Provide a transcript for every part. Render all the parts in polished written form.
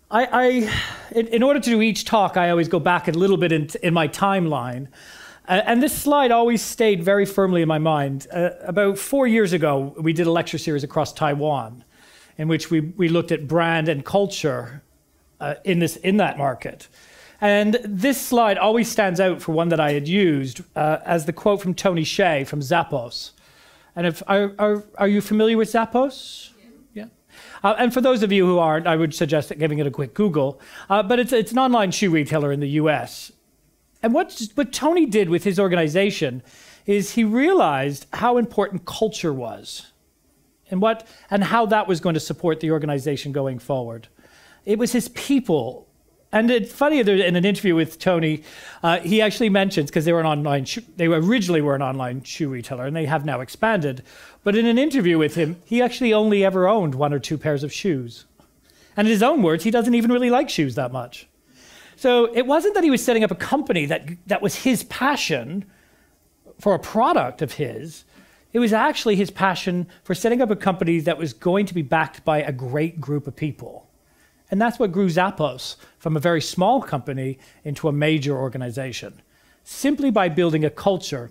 In order to do each talk, I always go back a little bit in my timeline. And this slide always stayed very firmly in my mind. About 4 years ago, we did a lecture series across Taiwan in which we looked at brand and culture in that market. And this slide always stands out for one that I had used as the quote from Tony Hsieh from Zappos. And are you familiar with Zappos? Yeah. And for those of you who aren't, I would suggest giving it a quick Google. But it's an online shoe retailer in the US. And what Tony did with his organization is he realized how important culture was and how that was going to support the organization going forward. It was his people. And it's funny, in an interview with Tony, he actually mentions, because they originally were an online shoe retailer, and they have now expanded. But in an interview with him, he actually only ever owned 1 or 2 pairs of shoes. And in his own words, he doesn't even really like shoes that much. So it wasn't that he was setting up a company that was his passion for a product of his. It was actually his passion for setting up a company that was going to be backed by a great group of people. And that's what grew Zappos from a very small company into a major organization, simply by building a culture.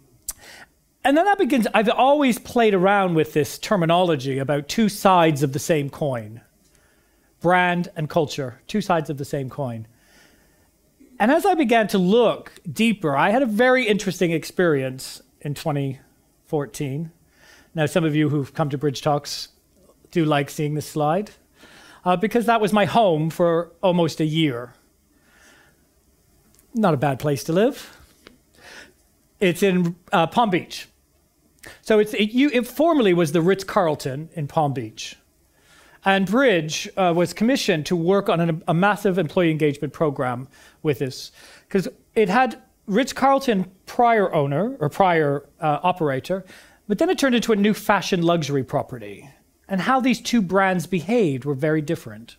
And then I've always played around with this terminology about 2 sides of the same coin. Brand and culture, 2 sides of the same coin. And as I began to look deeper, I had a very interesting experience in 2014. Now, some of you who've come to Bridge Talks do like seeing this slide. Because that was my home for almost a year. Not a bad place to live. It's in Palm Beach. So it formerly was the Ritz-Carlton in Palm Beach. And Bridge was commissioned to work on a massive employee engagement program with this. Because it had Ritz-Carlton prior owner, or prior operator, but then it turned into a new fashion luxury property. And how these 2 brands behaved were very different.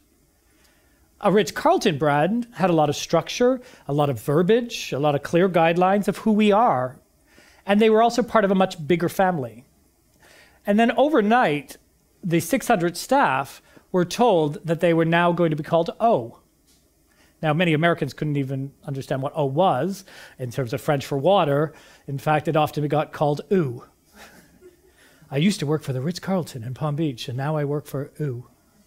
A Ritz-Carlton brand had a lot of structure, a lot of verbiage, a lot of clear guidelines of who we are. And they were also part of a much bigger family. And then overnight, the 600 staff were told that they were now going to be called O. Now, many Americans couldn't even understand what O was in terms of French for water. In fact, it often got called OO. I used to work for the Ritz-Carlton in Palm Beach, and now I work for OO.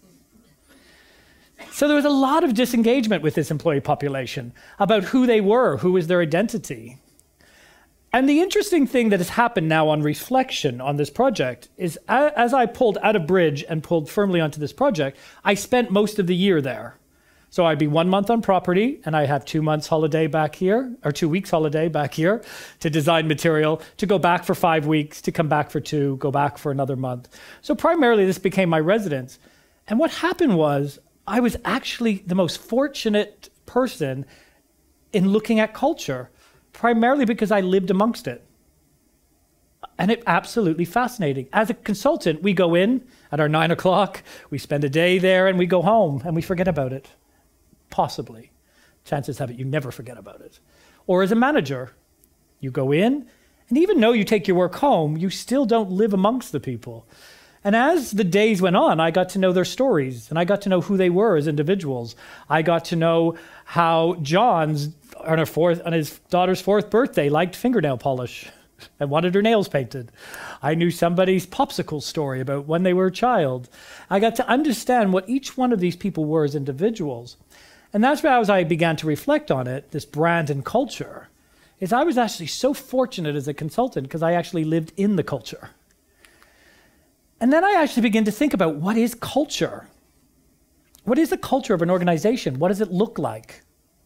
So there was a lot of disengagement with this employee population about who they were, who was their identity. And the interesting thing that has happened now on reflection on this project is as I pulled out of Bridge and pulled firmly onto this project, I spent most of the year there. So I'd be 1 month on property, and I have 2 months holiday back here, or 2 weeks holiday back here to design material, to go back for 5 weeks, to come back for 2, go back for another month. So primarily this became my residence. And what happened was I was actually the most fortunate person in looking at culture, primarily because I lived amongst it. And it's absolutely fascinating. As a consultant, we go in at our 9 o'clock, we spend a day there, and we go home, and we forget about it. Possibly. Chances have it you never forget about it. Or as a manager, you go in, and even though you take your work home, you still don't live amongst the people. And as the days went on, I got to know their stories, and I got to know who they were as individuals. I got to know how John's, on his daughter's 4th birthday, liked fingernail polish and wanted her nails painted. I knew somebody's popsicle story about when they were a child. I got to understand what each one of these people were as individuals. And that's why, as I began to reflect on it, this brand and culture, is I was actually so fortunate as a consultant because I actually lived in the culture. And then I actually began to think about, what is culture? What is the culture of an organization? What does it look like?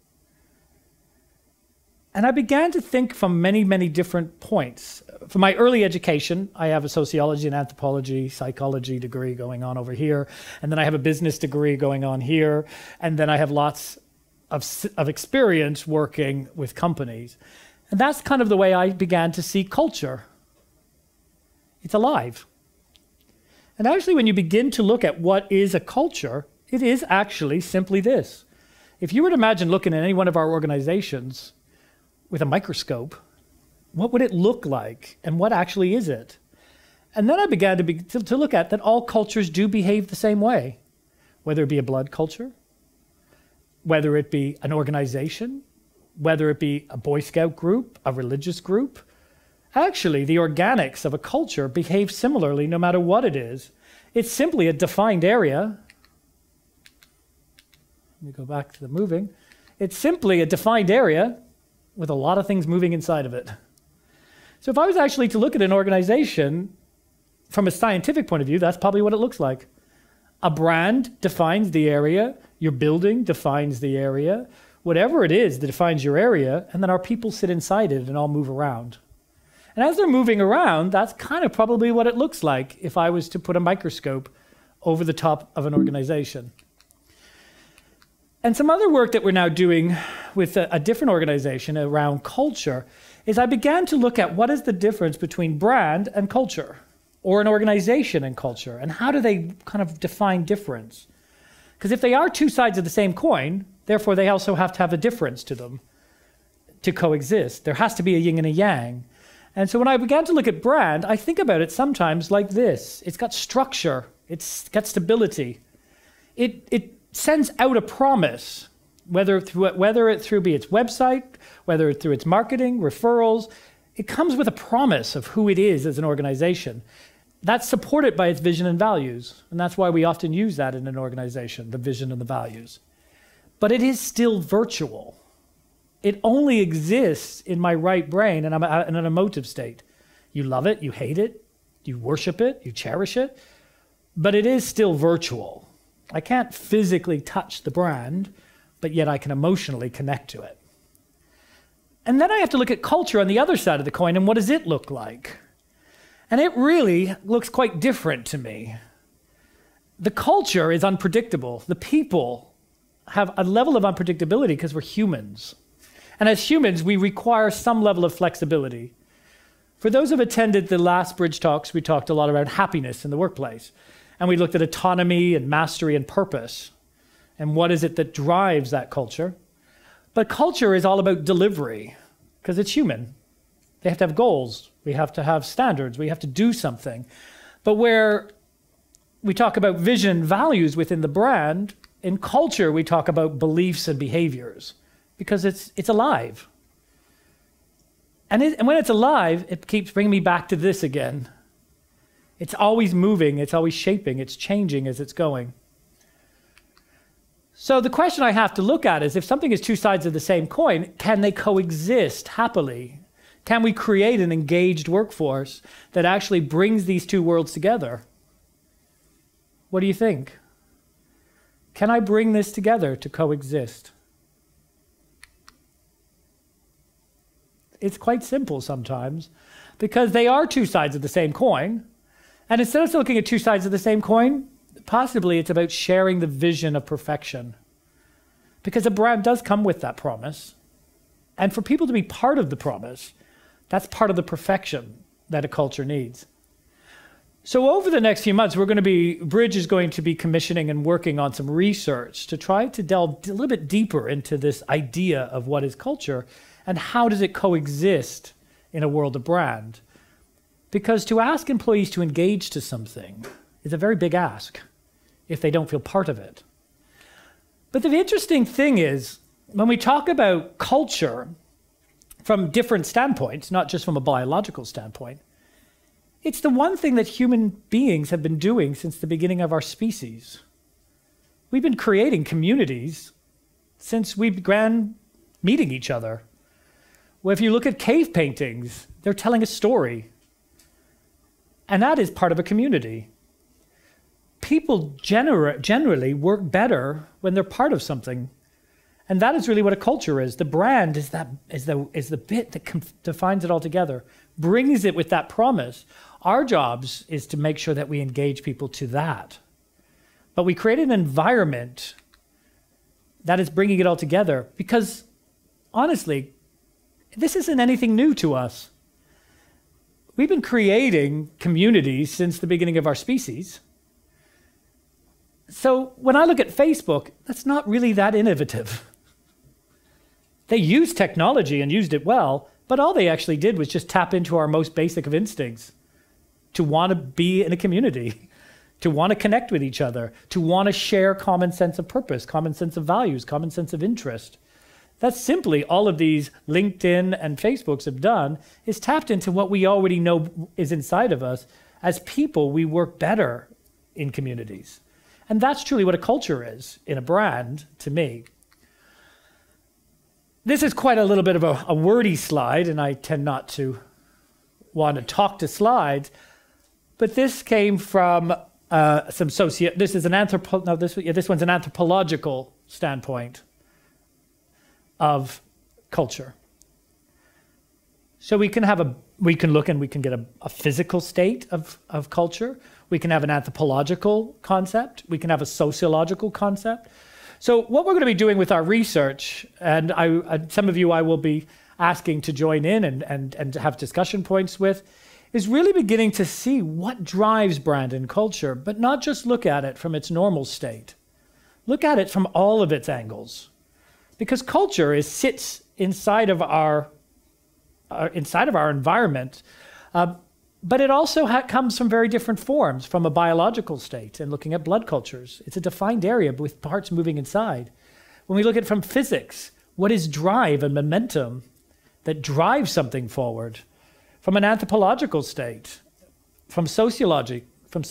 And I began to think from many, many different points. For my early education, I have a sociology and anthropology, psychology degree going on over here. And then I have a business degree going on here. And then I have lots of experience working with companies. And that's kind of the way I began to see culture. It's alive. And actually, when you begin to look at what is a culture, it is actually simply this. If you were to imagine looking at any one of our organizations with a microscope, what would it look like, and what actually is it? And then I began to look at that all cultures do behave the same way, whether it be a blood culture, whether it be an organization, whether it be a Boy Scout group, a religious group. Actually, the organics of a culture behave similarly no matter what it is. It's simply a defined area. Let me go back to the moving. It's simply a defined area with a lot of things moving inside of it. So if I was actually to look at an organization from a scientific point of view, that's probably what it looks like. A brand defines the area, your building defines the area, whatever it is that defines your area, and then our people sit inside it and all move around. And as they're moving around, that's kind of probably what it looks like if I was to put a microscope over the top of an organization. And some other work that we're now doing with a different organization around culture is I began to look at what is the difference between brand and culture, or an organization and culture, and how do they kind of define difference? Because if they are two sides of the same coin, therefore they also have to have a difference to them to coexist. There has to be a yin and a yang. And so when I began to look at brand, I think about it sometimes like this. It's got structure, it's got stability. It sends out a promise, whether it through be its website, whether it through its marketing, referrals. It comes with a promise of who it is as an organization. That's supported by its vision and values. And that's why we often use that in an organization, the vision and the values. But it is still virtual. It only exists in my right brain, and I'm in an emotive state. You love it, you hate it, you worship it, you cherish it, but it is still virtual. I can't physically touch the brand, but yet I can emotionally connect to it. And then I have to look at culture on the other side of the coin, and what does it look like? And it really looks quite different to me. The culture is unpredictable. The people have a level of unpredictability because we're humans. And as humans, we require some level of flexibility. For those who have attended the last Bridge Talks, we talked a lot about happiness in the workplace. And we looked at autonomy and mastery and purpose. And what is it that drives that culture? But culture is all about delivery, because it's human. They have to have goals. We have to have standards. We have to do something. But where we talk about vision and values within the brand, in culture we talk about beliefs and behaviors, because it's alive. And when it's alive, it keeps bringing me back to this again. It's always moving, it's always shaping, it's changing as it's going. So the question I have to look at is, if something is two sides of the same coin, can they coexist happily? Can we create an engaged workforce that actually brings these two worlds together? What do you think? Can I bring this together to coexist? It's quite simple sometimes, because they are two sides of the same coin. And instead of looking at two sides of the same coin, possibly it's about sharing the vision of perfection. Because a brand does come with that promise. And for people to be part of the promise, that's part of the perfection that a culture needs. So over the next few months, Bridge is going to be commissioning and working on some research to try to delve a little bit deeper into this idea of what is culture and how does it coexist in a world of brand. Because to ask employees to engage to something is a very big ask if they don't feel part of it. But the interesting thing is, when we talk about culture from different standpoints, not just from a biological standpoint, it's the one thing that human beings have been doing since the beginning of our species. We've been creating communities since we began meeting each other. Well, if you look at cave paintings, they're telling a story. And that is part of a community. People generally work better when they're part of something. And that is really what a culture is. The brand is the bit that defines it all together, brings it with that promise. Our jobs is to make sure that we engage people to that. But we create an environment that is bringing it all together, because honestly, this isn't anything new to us. We've been creating communities since the beginning of our species. So when I look at Facebook, that's not really that innovative. They used technology and used it well, but all they actually did was just tap into our most basic of instincts to want to be in a community, to want to connect with each other, to want to share common sense of purpose, common sense of values, common sense of interest. That's simply all of these LinkedIn and Facebooks have done, is tapped into what we already know is inside of us. As people, we work better in communities. And that's truly what a culture is in a brand, to me. This is quite a little bit of a wordy slide, and I tend not to want to talk to slides, but this came from this one's an anthropological standpoint of culture. So we can look and we can get a physical state of culture. We can have an anthropological concept. We can have a sociological concept. So what we're going to be doing with our research, and some of you I will be asking to join in and have discussion points with, is really beginning to see what drives brand and culture, but not just look at it from its normal state. Look at it from all of its angles. Because culture sits inside of our environment, but it also comes from very different forms, from a biological state and looking at blood cultures. It's a defined area with parts moving inside. When we look at it from physics, what is drive and momentum that drives something forward? From an anthropological state, from sociology,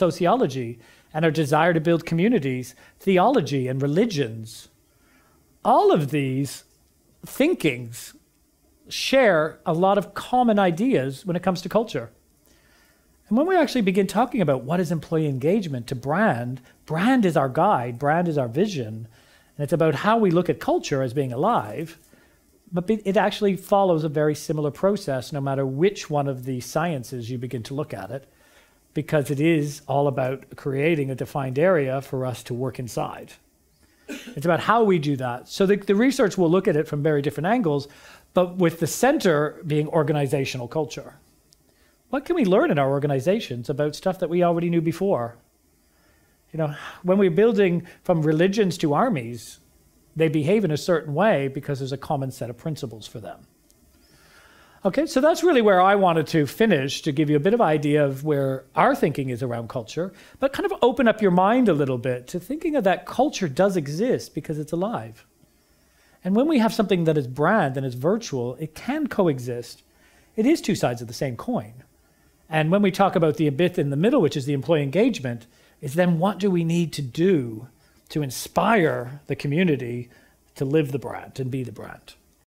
and our desire to build communities, theology and religions. All of these thinkings share a lot of common ideas when it comes to culture. And when we actually begin talking about what is employee engagement to brand, brand is our guide, brand is our vision, and it's about how we look at culture as being alive, but it actually follows a very similar process no matter which one of the sciences you begin to look at it, because it is all about creating a defined area for us to work inside. It's about how we do that. So the research will look at it from very different angles, but with the center being organizational culture. What can we learn in our organizations about stuff that we already knew before? When we're building from religions to armies, they behave in a certain way because there's a common set of principles for them. Okay, so that's really where I wanted to finish, to give you a bit of idea of where our thinking is around culture, but kind of open up your mind a little bit to thinking of that culture does exist because it's alive. And when we have something that is brand and is virtual, it can coexist. It is two sides of the same coin. And when we talk about the bit in the middle, which is the employee engagement, is then what do we need to do to inspire the community to live the brand and be the brand?